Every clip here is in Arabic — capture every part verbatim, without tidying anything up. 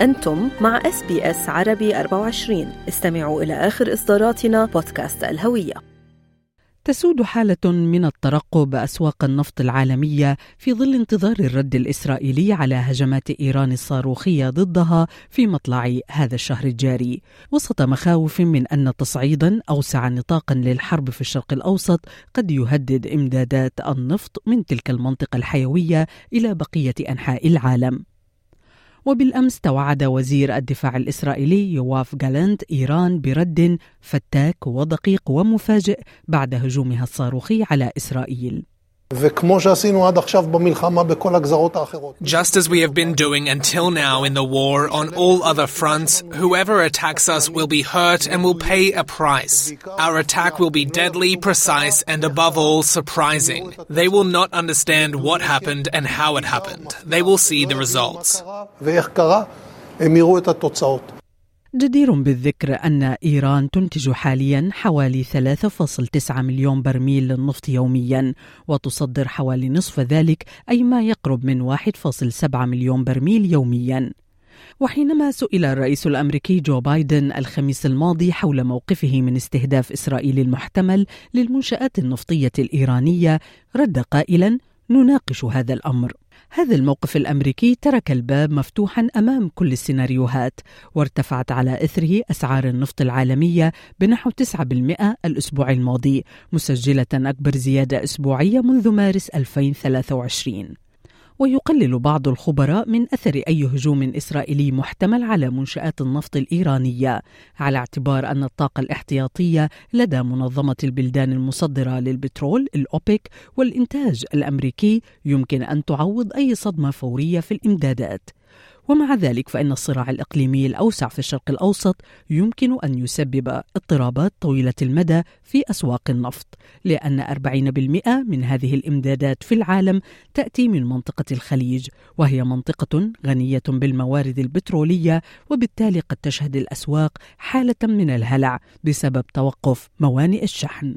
أنتم مع إس بي إس عربي أربعة وعشرين. استمعوا إلى آخر إصداراتنا بودكاست الهوية. تسود حالة من الترقب أسواق النفط العالمية في ظل انتظار الرد الإسرائيلي على هجمات إيران الصاروخية ضدها في مطلع هذا الشهر الجاري، وسط مخاوف من أن تصعيدا أوسع نطاقا للحرب في الشرق الأوسط قد يهدد إمدادات النفط من تلك المنطقة الحيوية إلى بقية أنحاء العالم. وبالأمس توعد وزير الدفاع الإسرائيلي يواف جالنت إيران برد فتاك ودقيق ومفاجئ بعد هجومها الصاروخي على إسرائيل. Just as we have been doing until now in the war on all other fronts, whoever attacks us will be hurt and will pay a price. Our attack will be deadly, precise, and above all, surprising. They will not understand what happened and how it happened. They will see the results. جدير بالذكر أن إيران تنتج حالياً حوالي ثلاثة فاصلة تسعة مليون برميل للنفط يومياً، وتصدر حوالي نصف ذلك، أي ما يقرب من واحد فاصلة سبعة مليون برميل يومياً. وحينما سئل الرئيس الأمريكي جو بايدن الخميس الماضي حول موقفه من استهداف إسرائيل المحتمل للمنشآت النفطية الإيرانية، رد قائلاً: نناقش هذا الأمر. هذا الموقف الأمريكي ترك الباب مفتوحا أمام كل السيناريوهات، وارتفعت على إثره أسعار النفط العالمية بنحو تسعة بالمئة الأسبوع الماضي، مسجلة أكبر زيادة أسبوعية منذ مارس ألفين وثلاثة وعشرين. ويقلل بعض الخبراء من أثر أي هجوم إسرائيلي محتمل على منشآت النفط الإيرانية، على اعتبار أن الطاقة الاحتياطية لدى منظمة البلدان المصدرة للبترول الأوبك والإنتاج الأمريكي يمكن أن تعوض أي صدمة فورية في الإمدادات. ومع ذلك فإن الصراع الإقليمي الأوسع في الشرق الأوسط يمكن أن يسبب اضطرابات طويلة المدى في أسواق النفط، لأن أربعين بالمئة من هذه الإمدادات في العالم تأتي من منطقة الخليج، وهي منطقة غنية بالموارد البترولية، وبالتالي قد تشهد الأسواق حالة من الهلع بسبب توقف موانئ الشحن.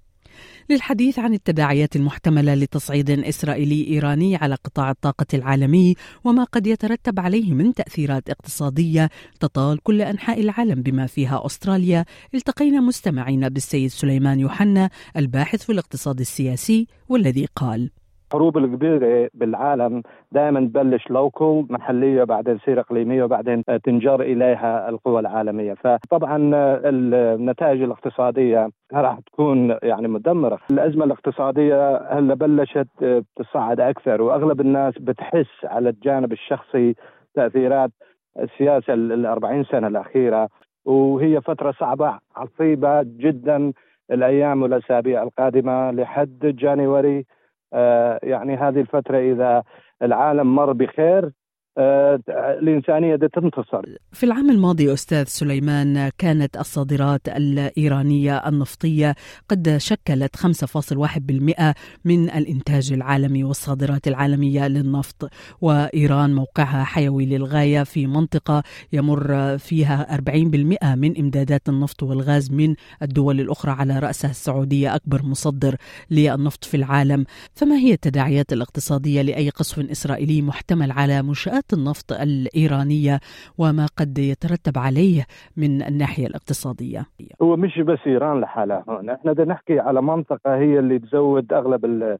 للحديث عن التداعيات المحتملة لتصعيد إسرائيلي إيراني على قطاع الطاقة العالمي وما قد يترتب عليه من تأثيرات اقتصادية تطال كل أنحاء العالم بما فيها أستراليا، التقينا مستمعين بالسيد سليمان يوحنا الباحث في الاقتصاد السياسي، والذي قال: الحروب الكبيرة بالعالم دائما تبلش لوكل محلية، بعدين تصير إقليمية، وبعدين تنجر إليها القوى العالمية. فطبعا النتائج الاقتصادية راح تكون يعني مدمرة. الأزمة الاقتصادية هلا بلشت تصعد أكثر، وأغلب الناس بتحس على الجانب الشخصي تأثيرات السياسة الأربعين سنة الأخيرة، وهي فترة صعبة عصيبة جدا الأيام والأسابيع القادمة لحد جانيوري. آه يعني هذه الفترة إذا العالم مر بخير آه الإنسانية دي تنتصر. في العام الماضي أستاذ سليمان كانت الصادرات الإيرانية النفطية قد شكلت خمسة فاصلة واحد بالمئة من الإنتاج العالمي والصادرات العالمية للنفط، وإيران موقعها حيوي للغاية في منطقة يمر فيها أربعين بالمئة من إمدادات النفط والغاز من الدول الأخرى، على رأسها السعودية أكبر مصدر للنفط في العالم. فما هي التداعيات الاقتصادية لأي قصف إسرائيلي محتمل على منشآت النفط الإيرانية وما قد يترتب عليه من الناحية الاقتصادية؟ هو مش بس إيران لحالها، هون احنا بدنا نحكي على منطقة هي اللي تزود أغلب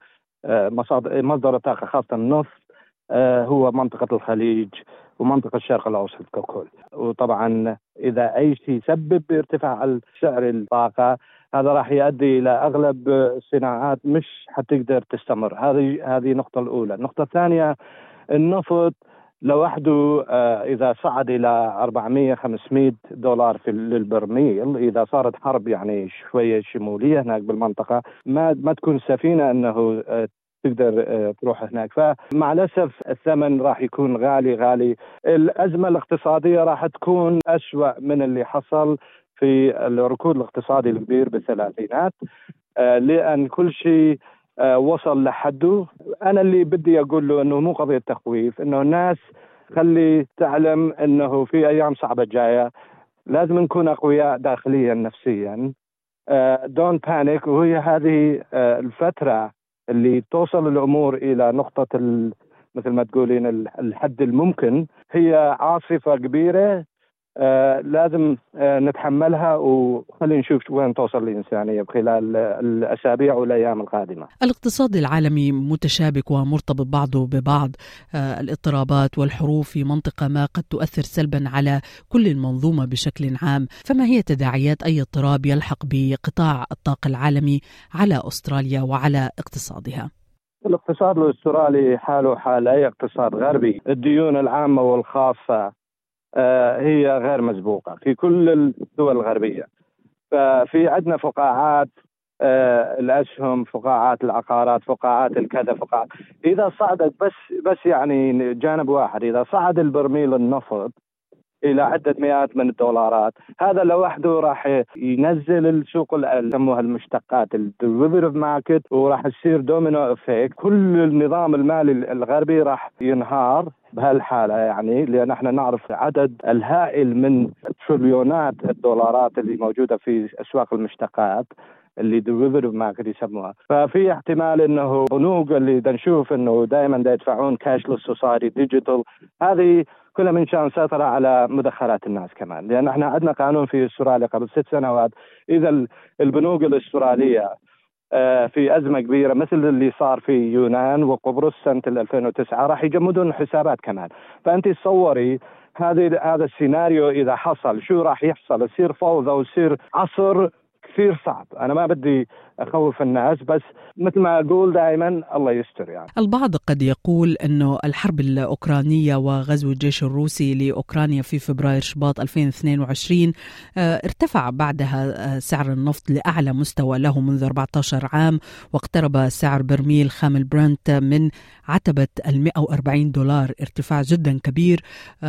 مصدر الطاقة خاصة النفط، هو منطقة الخليج ومنطقة الشرق الأوسط ككل. وطبعا إذا أي شيء سبب بارتفاع سعر الطاقة هذا راح يؤدي إلى أغلب الصناعات مش حتقدر تستمر. هذه هذه النقطة الأولى. النقطة الثانية، النفط لوحده إذا صعد إلى أربعمية خمسمية دولار في البرميل، إذا صارت حرب يعني شوية شمولية هناك بالمنطقة، ما ما تكون سفينة أنه تقدر تروح هناك. فمع الأسف الثمن راح يكون غالي غالي. الأزمة الاقتصادية راح تكون أسوأ من اللي حصل في الركود الاقتصادي الكبير بالثلاثينات، لأن كل شيء وصل لحده. أنا اللي بدي أقول له أنه مو قضية تخويف، أنه الناس خلي تعلم أنه في أيام صعبة جاية، لازم نكون أقوياء داخليا نفسيا. دون بانيك. وهي هذه الفترة اللي توصل الأمور إلى نقطة مثل ما تقولين الحد الممكن. هي عاصفة كبيرة آه لازم آه نتحملها، وخلينا نشوف وين توصل الإنسانية خلال الأسابيع والأيام القادمة. الاقتصاد العالمي متشابك ومرتبط بعضه ببعض. آه الاضطرابات والحروب في منطقة ما قد تؤثر سلبا على كل المنظومة بشكل عام، فما هي تداعيات أي اضطراب يلحق بقطاع الطاقة العالمي على أستراليا وعلى اقتصادها؟ الاقتصاد الأسترالي حاله حال أي اقتصاد غربي. الديون العامة والخاصة هي غير مسبوقة في كل الدول الغربية. ففي عندنا فقاعات الأسهم، فقاعات العقارات، فقاعات الكذا، فقاعات. إذا صعدت بس بس يعني جانب واحد، إذا صعد البرميل النفط إلى عدة مئات من الدولارات، هذا لوحده راح ينزل السوق اللي يسموها المشتقات الديريفيتيف ماركت، وراح يصير دومينو افكت. كل النظام المالي الغربي راح ينهار بهالحالة، يعني لأن احنا نعرف عدد الهائل من تريليونات الدولارات اللي موجودة في أسواق المشتقات اللي ديريفيتيف ماركت يسموها. ففي احتمال انه بنوك اللي نشوف انه دائما دا يدفعون كاشلس سوسايتي ديجيتال، هذه كلها من شان سيطرة على مدخرات الناس كمان. لأن احنا عندنا قانون في استراليا قبل ست سنوات، إذا البنوك الأسترالية في أزمة كبيرة مثل اللي صار في يونان وقبرص سنة ألفين وتسعة راح يجمدون الحسابات كمان. فأنت تصوري هذه هذا السيناريو إذا حصل شو راح يحصل؟ يصير فوضى ويصير عصر كثير صعب. أنا ما بدي أخوف الناس، بس مثل ما أقول دائما الله يستر. يعني البعض قد يقول أنه الحرب الأوكرانية وغزو الجيش الروسي لأوكرانيا في فبراير شباط ألفين واثنين وعشرين ارتفع بعدها سعر النفط لأعلى مستوى له منذ أربعة عشر عام، واقترب سعر برميل خام البرنت من عتبة المئة وأربعين دولار، ارتفاع جدا كبير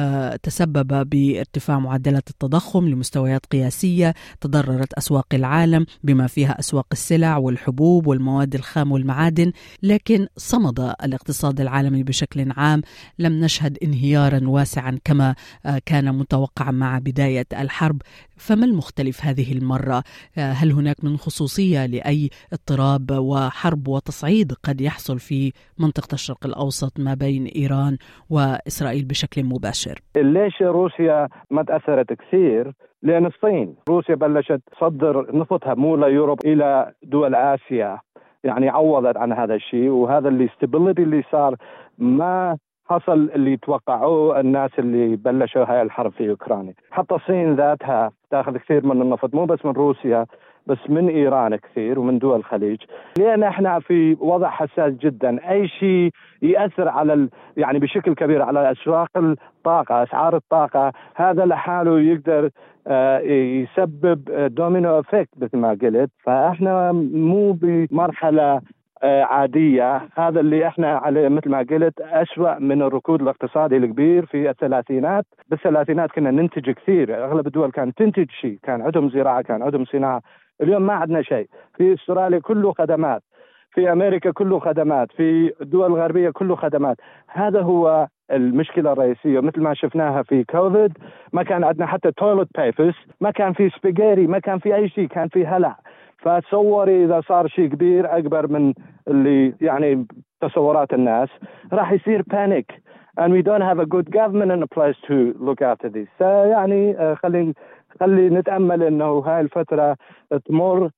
تسبب بارتفاع معدلات التضخم لمستويات قياسية. تضررت أسواق العالم بما فيها أسواق السلع والحبوب والمواد الخام والمعادن، لكن صمد الاقتصاد العالمي بشكل عام. لم نشهد انهيارا واسعا كما كان متوقعا مع بداية الحرب. فما المختلف هذه المرة؟ هل هناك من خصوصية لأي اضطراب وحرب وتصعيد قد يحصل في منطقة الشرق الأوسط ما بين إيران وإسرائيل بشكل مباشر؟ ليش روسيا ما تأثرت كثير؟ لأن الصين روسيا بلشت تصدر نفطها مو ليوروب إلى دول آسيا، يعني عوضت عن هذا الشيء. وهذا اللي استابيليتي اللي صار ما حصل اللي توقعوه الناس اللي بلشوا هاي الحرب في أوكرانيا. حتى الصين ذاتها تأخذ كثير من النفط مو بس من روسيا بس من إيران كثير ومن دول الخليج، لأن احنا في وضع حساس جدا. أي شيء يأثر على ال... يعني بشكل كبير على أسواق الطاقة، أسعار الطاقة، هذا لحاله يقدر آه يسبب دومينو افكت مثل ما قلت. فاحنا مو بمرحلة آه عادية، هذا اللي احنا عليه مثل ما قلت أسوأ من الركود الاقتصادي الكبير في الثلاثينات. بالثلاثينات كنا ننتج كثير، أغلب الدول كانت تنتج شيء، كان عندهم زراعة، كان عندهم صناعة. اليوم ما عندنا شيء. في استراليا كله خدمات، في أمريكا كله خدمات، في الدول الغربية كله خدمات. هذا هو المشكلة الرئيسية. مثل ما شفناها في كوفيد، ما كان عندنا حتى تويلت بيبرز، ما كان في سباجيري، ما كان في أي شيء، كان في هلع. فتصوري إذا صار شيء كبير أكبر من اللي يعني تصورات الناس، راح يصير panic and we don't have a good government in a place to look after this. يعني خلي خلي نتأمل إنه هاي الفترة تمر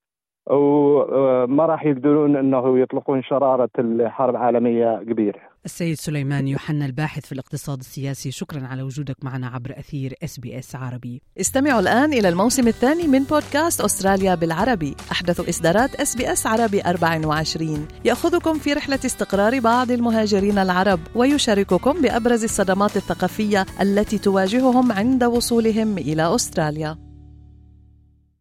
وما راح يقدرون إنه يطلقون شرارة الحرب عالمية كبيرة. السيد سليمان يوحنا الباحث في الاقتصاد السياسي، شكرا على وجودك معنا عبر أثير إس بي إس عربي. استمعوا الآن إلى الموسم الثاني من بودكاست أستراليا بالعربي، أحدث إصدارات إس بي إس عربي أربعة وعشرين، يأخذكم في رحلة استقرار بعض المهاجرين العرب ويشارككم بأبرز الصدمات الثقافية التي تواجههم عند وصولهم إلى أستراليا.